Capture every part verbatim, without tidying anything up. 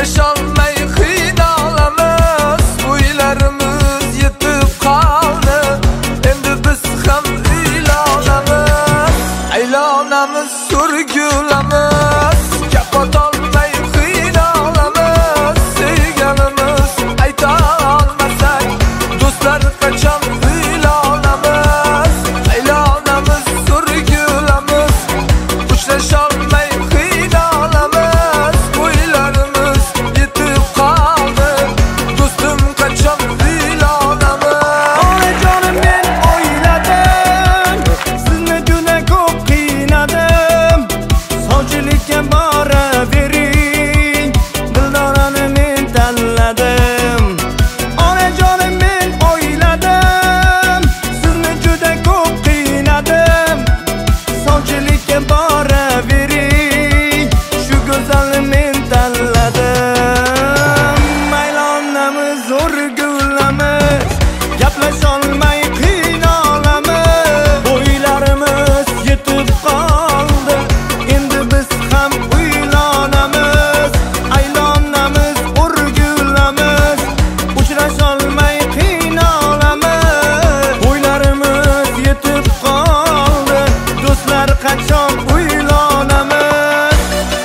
Uchrasholmay qiynalamiz, uylarimiz yetib qoldi. Endi biz ham uylanamiz, aylanamiz, surgulamiz. Kapatolmay qiynalamiz, sevganimiz ayta olmasak, do'stlar qachon uylanamiz, aylanamiz, surgulamiz. Uchrasholmay qiynalamiz, uylarimiz yetib qoldi. Do'stim qachon uylanamiz? Onajonim men o'yladim, sizni juda ko'p qiynadim. Sovchilikka boravering, Dildorani men tanladim. Onajonim men o'yladim, sizni juda ko'p qiynadim. Sovchilikka boravering, shu go'zalni men tanladim. Aylanamiz, o'rgulamiz, gaplasholmay qiynalamiz. O'ylarimiz yetib qoldi, endi biz ham uylanamiz. Aylanamiz, o'rgulamiz, uchrasholmay qiynalamiz. O'ylarimiz yetib qoldi, do'stlar qachon uylanamiz?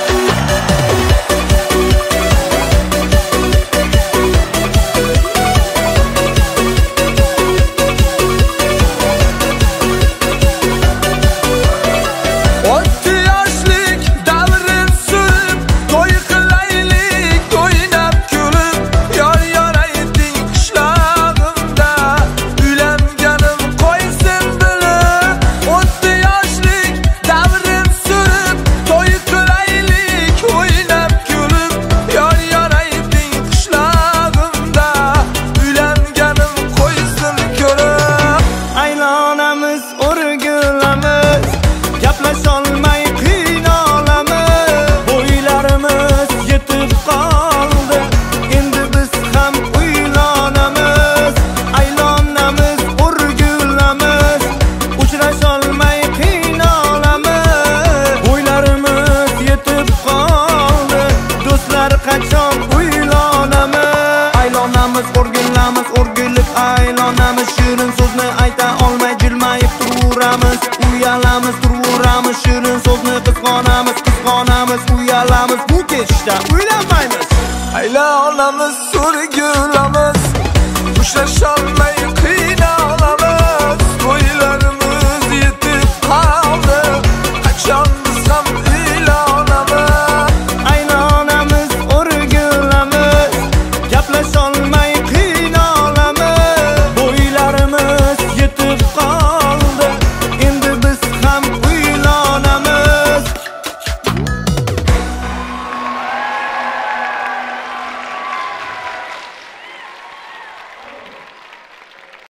O'ttiz yoshlik davrin surib, to'y qilaylik, o'ynab kulib. Yor yor ayting qishlog'imda, uylanganim qo'ysin bilib. O'ttiz yoshlik davrin surib, to'y qilaylik, o'ynab kulib. Yor yor ayting qishlog'imda, uylanganim qo'ysin ko'rib. Aylanamiz, o'rgulamiz, gaplasholmay qiynalamiz. O'ylarimiz yetib qoldi, endi biz ham uylanamiz. Aylanamiz, o'rgulamiz, uchrasholmay qiynalamiz. O'ylarimiz yetib qoldi, do'stlar qachon uylanamiz? Aylanamiz, o'rgulamiz, o'rgulib aylanamiz. Shirin so'zni ayta olmay jilmayib turaveramiz. Uyalamiz, turaveramiz, shirin so'zni qizg'onamiz, qizg'onamiz, uyalamiz. Bu kechda uylanmaymiz. Aylanamiz, surgulamiz, uchrasholmay